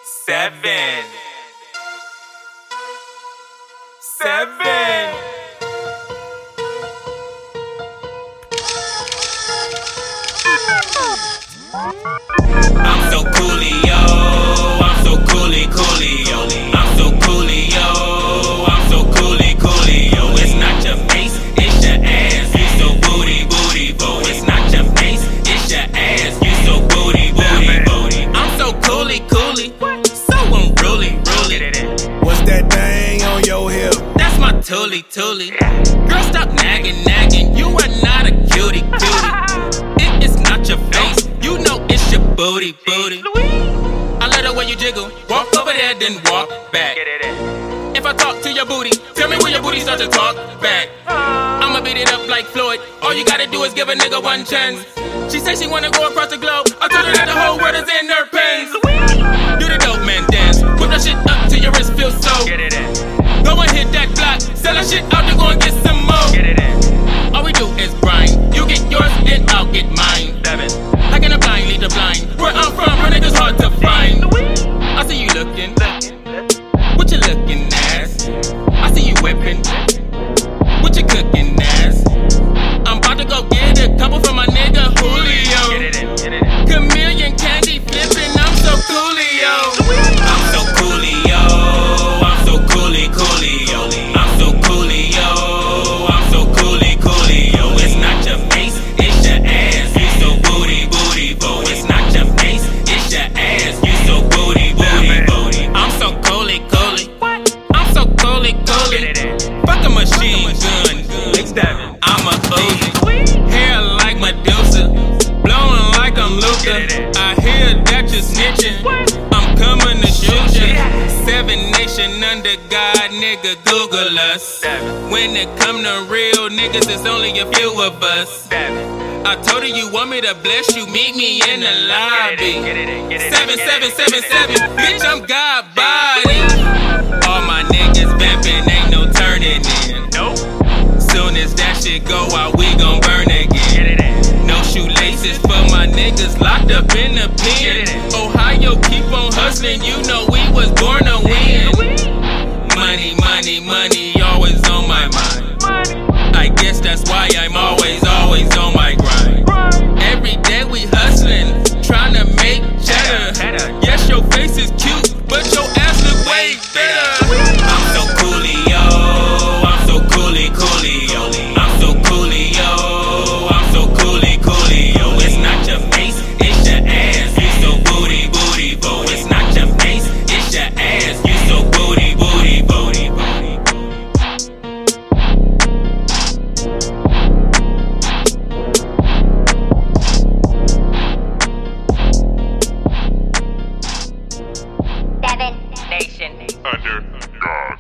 7. I'm so coolio, I'm so coolio. I'm so coolio, I'm so coolio. It's not your face, it's your ass. You so booty, bo. It's not your face, it's your ass. You so booty, bo. I'm so coolie, so unruly. What's that thing on your hip? That's my toolie. Girl, stop nagging. You are not a cutie. It is not your face, you know it's your booty. I love the way you jiggle. Walk over there, then walk back. If I talk to your booty, tell me when your booty starts to talk back. I'ma beat it up like Floyd. All you gotta do is give a nigga one chance. She say she wanna go across the globe. I told her that the whole world is in her pants. Do the dope man dance. Whip that shit up till your wrist feels so. Go and hit that block. Sell that shit out to go and get some more. All we do is grind. You get yours and I'll get mine. How can a blind lead the blind? Where I'm from, real niggas hard to find. I see you looking. What you looking ass? I see you whipping. What you cooking ass? I'm about to go get a couple from my nigga Julio. Chameleon candy flipping, I'm so coolio. I'm so coolio, I'm so coolio. I'm so coolio, I'm so coolio. It's not your face, it's your ass. You so booty, bo. It's not your face, it's your ass. You so booty, bo. I'm so coolie. I'm so coolie. Fuck a machine gun. I'm a Uzi. Hair like Medusa, blowing like I'm Luka. I hear that you're snitching. I'm coming to shoot ya. 7 Nation under God, nigga, Google us. When it come to real niggas, it's only a few of us. I told her you want me to bless you, meet me in the lobby. 7, bitch, I'm God body. All my niggas vamping, ain't no turning in. Soon as that shit go out, we gon' burn again. No shoelaces for my niggas locked up in the pen. Ohio, keep on hustling, you know we was born to win. Money, always on my mind. I guess that's why I'm always on my grind. Every day we hustling, tryna make cheddar. Yes, your face is cute, but your ass look way better. I'm so coolio, I'm so coolio. I'm so coolio, I'm so coolio. It's not your face, it's your ass. You so booty, bo. It's not your face, it's your ass. You so booty, bo. Nation under God.